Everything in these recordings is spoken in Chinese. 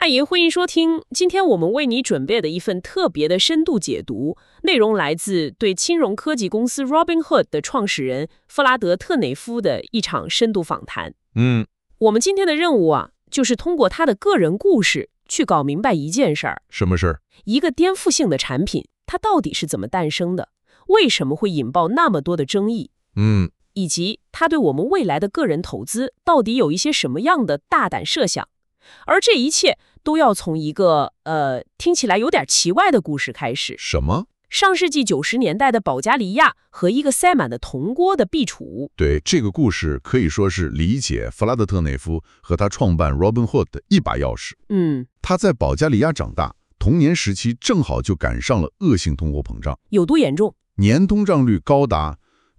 阿爷，欢迎收听。今天我们为你准备的一份特别的深度解读，内容来自对金融科技公司 Robinhood 的创始人弗拉德·特内夫的一场深度访谈。我们今天的任务啊，就是通过他的个人故事去搞明白一件事儿。 什么事儿？ 一个颠覆性的产品，它到底是怎么诞生的？为什么会引爆那么多的争议？以及它对我们未来的个人投资到底有一些什么样的大胆设想？而这一切都要从一个听起来有点奇怪的故事开始。 什么？ 上世纪90年代的保加利亚和一个塞满了铜锅的壁橱。 对，这个故事可以说是理解弗拉德特内夫和他创办 Robinhood 的一把钥匙。他在保加利亚长大，童年时期正好就赶上了恶性通货膨胀。 有多严重？ 年通胀率高达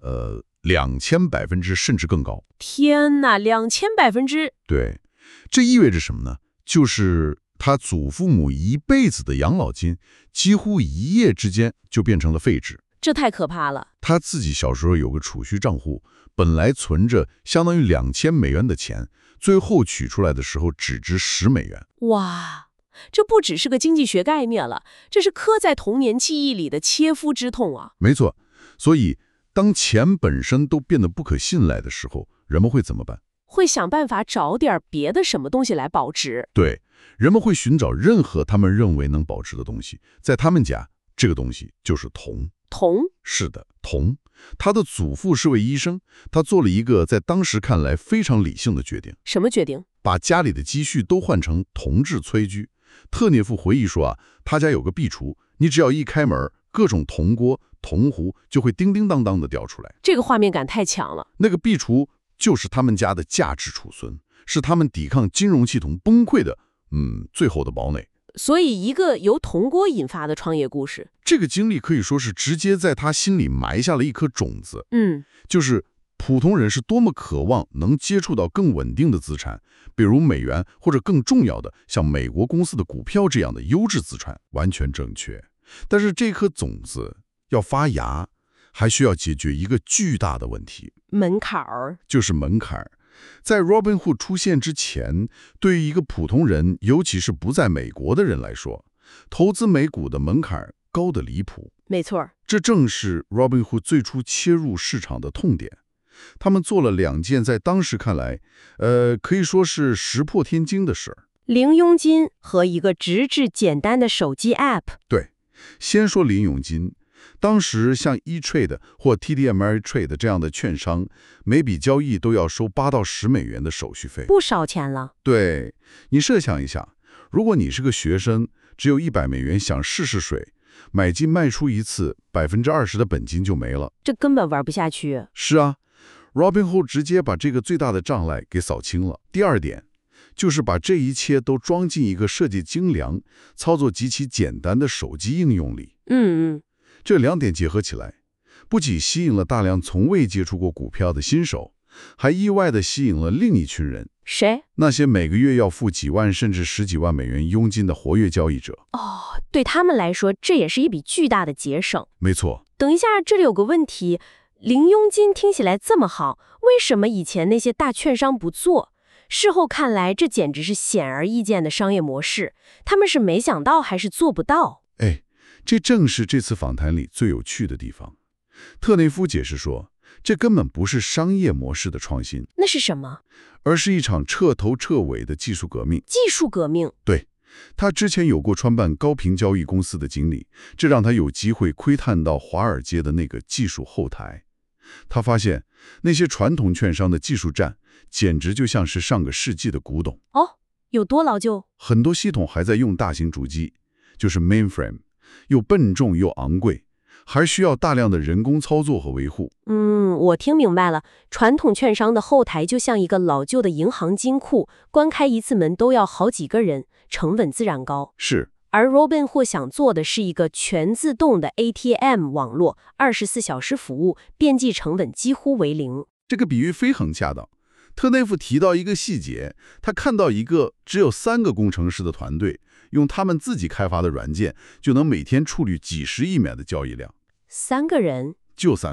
2000%甚至更高。 天哪，2000%！ 对，这意味着什么呢？就是他祖父母一辈子的养老金，几乎一夜之间就变成了废纸。 这太可怕了。 他自己小时候有个储蓄账户，本来存着相当于$2000的钱，最后取出来的时候只值$10。 哇，这不只是个经济学概念了，这是刻在童年记忆里的切肤之痛啊！ 没错，所以当钱本身都变得不可信赖的时候，人们会怎么办？ 会想办法找点别的什么东西来保值。 对，人们会寻找任何他们认为能保值的东西。在他们家，这个东西就是铜。 铜？ 是的，铜。他的祖父是位医生，他做了一个在当时看来非常理性的决定。 什么决定？ 把家里的积蓄都换成铜制炊具。特涅夫回忆说啊，他家有个壁橱，你只要一开门，各种铜锅、铜壶就会叮叮当当的掉出来。 这个画面感太强了。 那个壁橱就是他们家的价值储存，是他们抵抗金融系统崩溃的最后的堡垒。 所以一个由铜锅引发的创业故事， 这个经历可以说是直接在他心里埋下了一颗种子。就是普通人是多么渴望能接触到更稳定的资产，比如美元，或者更重要的像美国公司的股票这样的优质资产。完全正确。但是这颗种子要发芽，还需要解决一个巨大的问题， 门槛儿。 就是门槛儿。在 Robinhood 出现之前，对于一个普通人，尤其是不在美国的人来说，投资美股的门槛儿高得离谱。 没错， 这正是 Robinhood 最初切入市场的痛点。他们做了2件在当时看来，可以说是石破天惊的事儿： 零佣金和一个直至简单的手机 App。 对，先说零佣金。当时像 eTrade 或 TD Ameritrade 这样的券商，每笔交易都要收$8到10的手续费， 不少钱了。 对，你设想一下，如果你是个学生，只有$100想试试水，买进卖出一次，20%的本金就没了。 这根本玩不下去。 是啊， Robinhood 直接把这个最大的障碍给扫清了。第二点，就是把这一切都装进一个设计精良、操作极其简单的手机应用里。这2点结合起来，不仅吸引了大量从未接触过股票的新手，还意外地吸引了另一群人。 谁？ 那些每个月要付几万甚至10几万美元佣金的活跃交易者。 对他们来说，这也是一笔巨大的节省。 没错。 等一下，这里有个问题，零佣金听起来这么好，为什么以前那些大券商不做？事后看来，这简直是显而易见的商业模式。他们是没想到还是做不到？ 这正是这次访谈里最有趣的地方。特内夫解释说，这根本不是商业模式的创新， 那是什么？ 而是一场彻头彻尾的技术革命。 技术革命？ 对，他之前有过创办高频交易公司的经历，这让他有机会窥探到华尔街的那个技术后台。他发现那些传统券商的技术栈简直就像是上个世纪的古董。 有多老旧？ 很多系统还在用大型主机，就是 mainframe， 又笨重又昂贵，还需要大量的人工操作和维护。 我听明白了，传统券商的后台就像一个老旧的银行金库，关开一次门都要好几个人，成本自然高。 是。 而 Robinhood 想做的是一个全自动的 ATM 网络，24小时服务，边际成本几乎为0。 这个比喻非常恰当。特内夫提到一个细节，他看到一个只有3个工程师的团队，用他们自己开发的软件，就能每天处理几10亿美的交易量。 3个人？ 就3个人。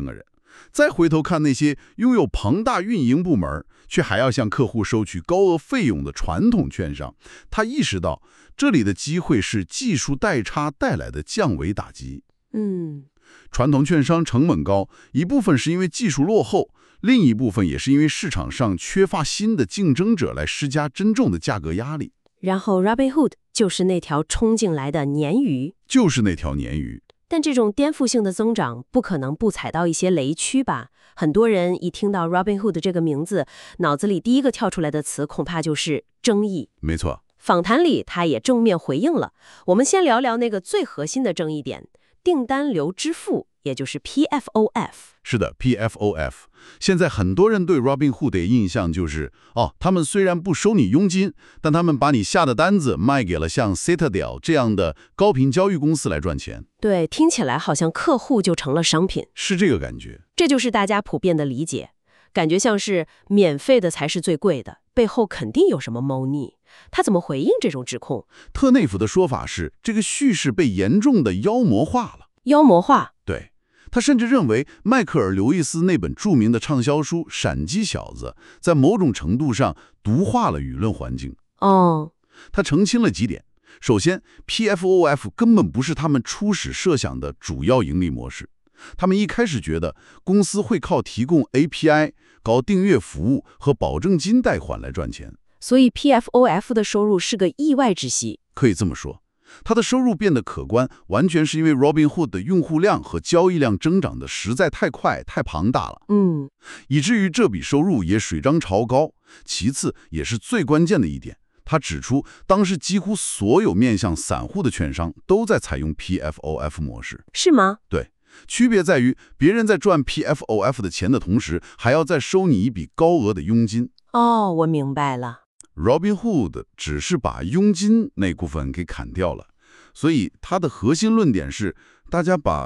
再回头看那些拥有庞大运营部门，却还要向客户收取高额费用的传统券商，他意识到这里的机会是技术代差带来的降维打击。传统券商成本高，一部分是因为技术落后，另一部分也是因为市场上缺乏新的竞争者来施加真正的价格压力。 然后 Robinhood 就是那条冲进来的鲶鱼。但这种颠覆性的增长不可能不踩到一些雷区吧？很多人一听到 Robinhood 这个名字，脑子里第一个跳出来的词恐怕就是争议。 没错， 访谈里他也正面回应了。我们先聊聊那个最核心的争议点，订单流支付，也就是 PFOF。 是的 ，PFOF。现在很多人对 Robinhood 的印象就是，他们虽然不收你佣金，但他们把你下的单子卖给了像 Citadel 这样的高频交易公司来赚钱。 对，听起来好像客户就成了商品。 是这个感觉。 这就是大家普遍的理解，感觉像是免费的才是最贵的，背后肯定有什么猫腻。他怎么回应这种指控？ 特内弗的说法是，这个叙事被严重的妖魔化了。 妖魔化？ 对。他甚至认为，迈克尔·刘易斯那本著名的畅销书《闪击小子》在某种程度上毒化了舆论环境。他澄清了几点。首先 ，PFOF 根本不是他们初始设想的主要盈利模式。他们一开始觉得公司会靠提供 API、搞订阅服务和保证金贷款来赚钱。 所以 PFOF 的收入是个意外之喜。 可以这么说。它的收入变得可观，完全是因为 Robinhood 的用户量和交易量增长的实在太快、太庞大了。以至于这笔收入也水涨潮高。其次，也是最关键的一点，他指出，当时几乎所有面向散户的券商都在采用 PFOF 模式。 是吗？ 对，区别在于别人在赚 PFOF 的钱的同时，还要再收你一笔高额的佣金。 我明白了。 Robinhood 只是把佣金那部分给砍掉了，所以它的核心论点是，大家把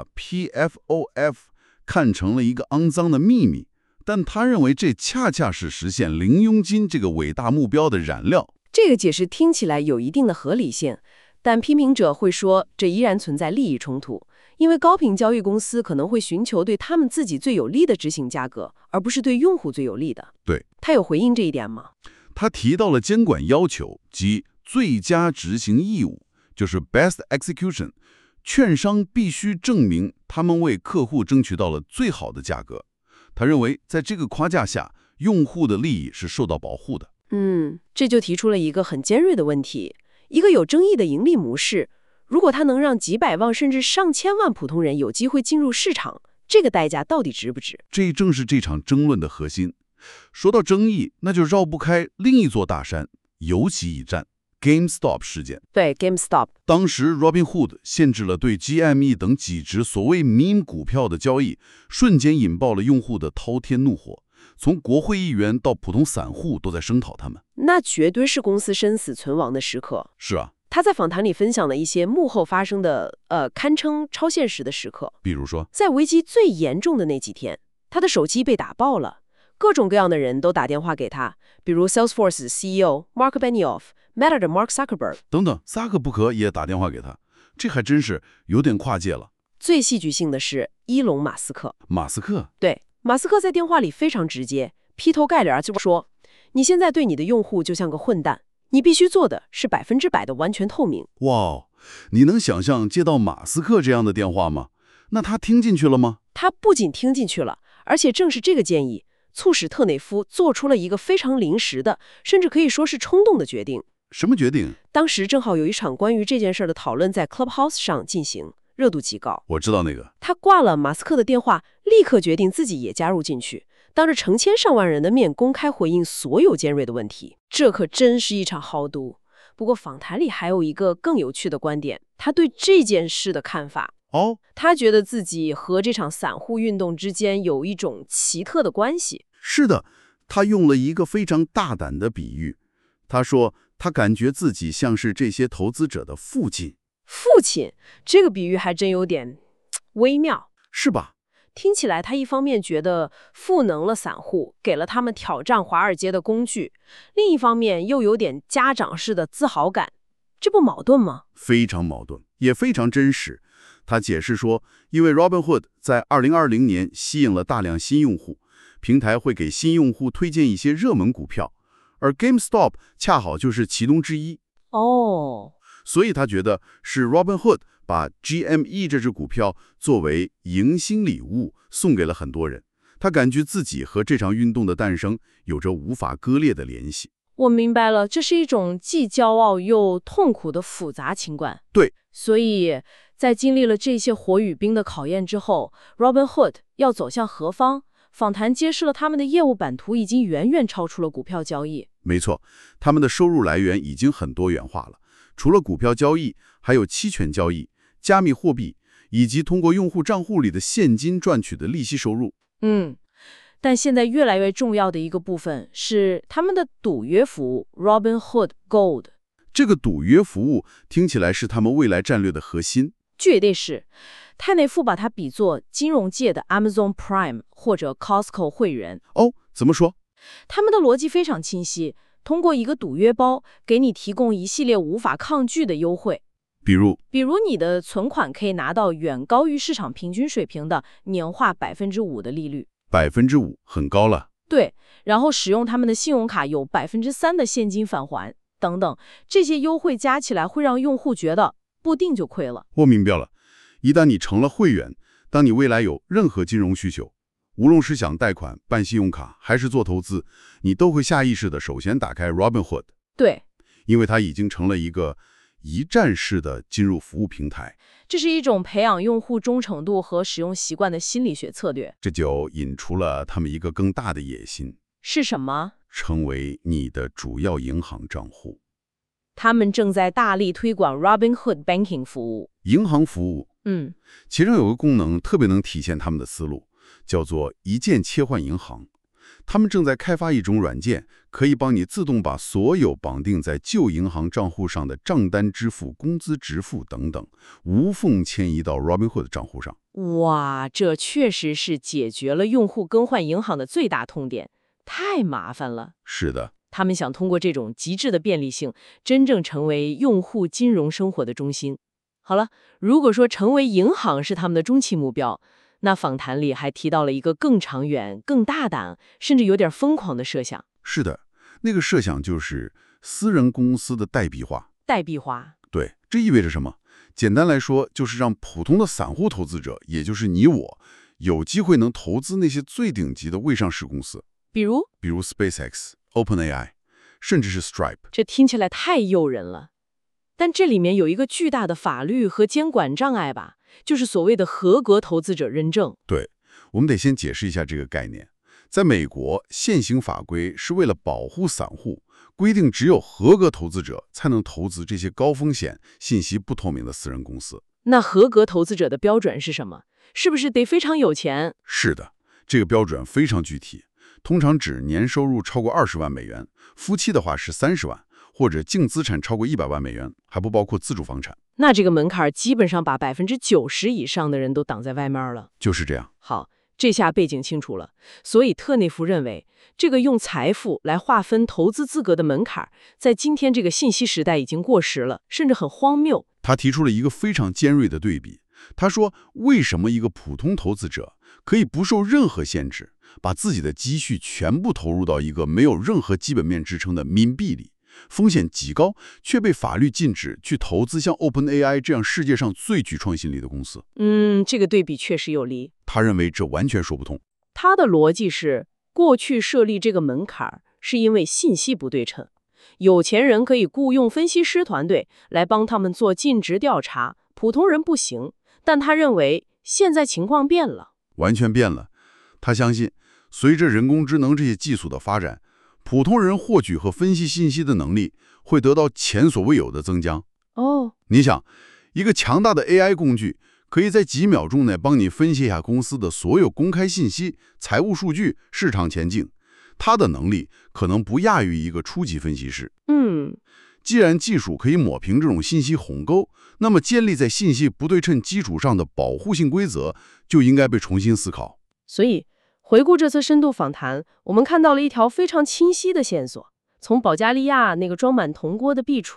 PFOF 看成了一个肮脏的秘密，但他认为这恰恰是实现零佣金这个伟大目标的燃料。 这个解释听起来有一定的合理性，但批评者会说，这依然存在利益冲突，因为高频交易公司可能会寻求对他们自己最有利的执行价格，而不是对用户最有利的。 对， 他有回应这一点吗？ 他提到了监管要求及最佳执行义务，就是 best execution， 券商必须证明他们为客户争取到了最好的价格。他认为在这个框架下，用户的利益是受到保护的。 这就提出了一个很尖锐的问题，一个有争议的盈利模式，如果它能让几百万甚至上千万普通人有机会进入市场，这个代价到底值不值？ 这正是这场争论的核心。说到争议，那就绕不开另一座大山，尤其一战 GameStop 事件。 对 GameStop， 当时 Robinhood 限制了对 GME 等几只所谓meme股票的交易，瞬间引爆了用户的滔天怒火，从国会议员到普通散户都在声讨他们。 那绝对是公司生死存亡的时刻。 是啊， 他在访谈里分享了一些幕后发生的堪称超现实的时刻。 比如说， 在危机最严重的那几天，他的手机被打爆了，各种各样的人都打电话给他，比如 Salesforce CEO Mark Benioff、Meta 的 Mark Zuckerberg 等等，萨克伯格也打电话给他，这还真是有点跨界了。 最戏剧性的是伊隆马斯克。对，马斯克在电话里非常直接，劈头盖脸就说，你现在对你的用户就像个混蛋，你必须做的是100%的完全透明。 哇，你能想象接到马斯克这样的电话吗？那他听进去了吗？ 他不仅听进去了，而且正是这个建议促使特内夫做出了一个非常临时的，甚至可以说是冲动的决定。 什么决定？ 当时正好有一场关于这件事的讨论在 Clubhouse 上进行，热度极高。 我知道那个。 他挂了马斯克的电话，立刻决定自己也加入进去，当着成千上万人的面公开回应所有尖锐的问题。这可真是一场豪赌。不过访谈里还有一个更有趣的观点，他对这件事的看法。他觉得自己和这场散户运动之间有一种奇特的关系。 是的，他用了一个非常大胆的比喻。他说他感觉自己像是这些投资者的父亲。 父亲，这个比喻还真有点微妙， 是吧？ 听起来他一方面觉得赋能了散户，给了他们挑战华尔街的工具，另一方面又有点家长式的自豪感，这不矛盾吗？ 非常矛盾，也非常真实。 他解释说，因为 Robinhood 在2020年吸引了大量新用户，平台会给新用户推荐一些热门股票，而 GameStop 恰好就是其中之一。 哦， 所以他觉得是 Robinhood 把 GME 这只股票作为迎新礼物送给了很多人。他感觉自己和这场运动的诞生有着无法割裂的联系。 我明白了，这是一种既骄傲又痛苦的复杂情感。 对， 所以在经历了这些火与冰的考验之后 ，Robinhood 要走向何方？访谈揭示了他们的业务版图已经远远超出了股票交易。 没错，他们的收入来源已经很多元化了，除了股票交易，还有期权交易、加密货币，以及通过用户账户里的现金赚取的利息收入。 但现在越来越重要的一个部分是他们的赌约服务 Robinhood Gold。 这个赌约服务听起来是他们未来战略的核心。 绝对是。泰内夫把它比作金融界的 Amazon Prime 或者 Costco 会员。 哦，怎么说？ 他们的逻辑非常清晰，通过一个赌约包给你提供一系列无法抗拒的优惠。 比如你的存款可以拿到远高于市场平均水平的年化5%的利率。 5%很高了。 对，然后使用他们的信用卡有3%的现金返还等等，这些优惠加起来会让用户觉得不定就亏了。 我明白了，一旦你成了会员，当你未来有任何金融需求，无论是想贷款、办信用卡还是做投资，你都会下意识的首先打开 Robinhood。 对， 因为它已经成了一个一站式的金融服务平台。 这是一种培养用户忠诚度和使用习惯的心理学策略。 这就引出了他们一个更大的野心， 是什么？ 成为你的主要银行账户。 他们正在大力推广 Robinhood Banking 服务。 银行服务，其中有个功能特别能体现他们的思路，叫做一键切换银行。他们正在开发一种软件，可以帮你自动把所有绑定在旧银行账户上的账单支付、工资支付等等，无缝迁移到 Robinhood 账户上。 哇，这确实是解决了用户更换银行的最大痛点，太麻烦了。 是的， 他们想通过这种极致的便利性，真正成为用户金融生活的中心。好了，如果说成为银行是他们的终极目标，那访谈里还提到了一个更长远、更大胆，甚至有点疯狂的设想。 是的，那个设想就是私人公司的代币化。 代币化？ 对，这意味着什么？简单来说，就是让普通的散户投资者，也就是你我，有机会能投资那些最顶级的未上市公司，比如 SpaceX、OpenAI， 甚至是 Stripe。 这听起来太诱人了。但这里面有一个巨大的法律和监管障碍吧，就是所谓的合格投资者认证。 对，我们得先解释一下这个概念。在美国，现行法规是为了保护散户，规定只有合格投资者才能投资这些高风险、信息不透明的私人公司。 那合格投资者的标准是什么？是不是得非常有钱？ 是的，这个标准非常具体，通常指年收入超过20万美元，夫妻的话是30万。或者净资产超过100万美元，还不包括自主房产。 那这个门槛基本上把90%以上的人都挡在外面了。 就是这样。 好，这下背景清楚了。所以特内夫认为，这个用财富来划分投资资格的门槛，在今天这个信息时代已经过时了，甚至很荒谬。 他提出了一个非常尖锐的对比。他说，为什么一个普通投资者可以不受任何限制，把自己的积蓄全部投入到一个没有任何基本面支撑的冥币里？风险极高，却被法律禁止去投资像 OpenAI 这样世界上最具创新力的公司。 这个对比确实有理。 他认为这完全说不通。 他的逻辑是，过去设立这个门槛是因为信息不对称，有钱人可以雇佣分析师团队来帮他们做尽职调查，普通人不行。但他认为现在情况变了， 完全变了。他相信，随着人工智能这些技术的发展，普通人获取和分析信息的能力会得到前所未有的增强。你想，一个强大的 AI 工具可以在几秒钟内帮你分析一下公司的所有公开信息、财务数据、市场前景，它的能力可能不亚于一个初级分析师。既然技术可以抹平这种信息鸿沟，那么建立在信息不对称基础上的保护性规则就应该被重新思考。 所以回顾这次深度访谈，我们看到了一条非常清晰的线索，从保加利亚那个装满铜锅的壁橱，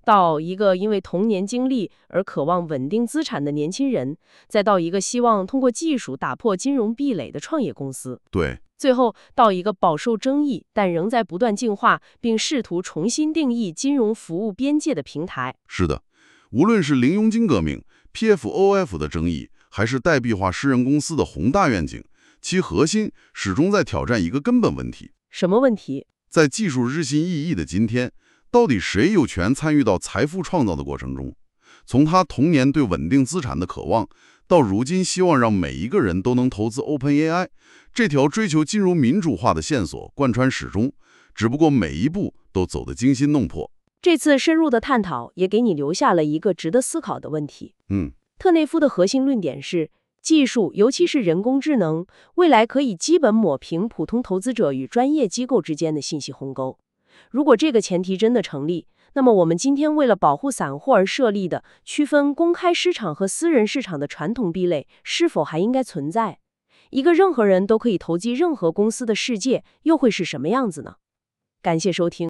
到一个因为童年经历而渴望稳定资产的年轻人，再到一个希望通过技术打破金融壁垒的创业公司。 对， 最后到一个饱受争议但仍在不断进化并试图重新定义金融服务边界的平台。 是的，无论是零佣金革命、PFOF 的争议，还是代币化私人公司的宏大愿景，其核心始终在挑战一个根本问题。 什么问题？ 在技术日新月异的今天，到底谁有权参与到财富创造的过程中？从他童年对稳定资产的渴望，到如今希望让每一个人都能投资 OpenAI， 这条追求金融民主化的线索贯穿始终，只不过每一步都走得惊心动魄。 这次深入的探讨也给你留下了一个值得思考的问题。特内夫的核心论点是，技术，尤其是人工智能，未来可以基本抹平普通投资者与专业机构之间的信息鸿沟。如果这个前提真的成立，那么我们今天为了保护散户而设立的区分公开市场和私人市场的传统壁垒，是否还应该存在？一个任何人都可以投机任何公司的世界，又会是什么样子呢？感谢收听。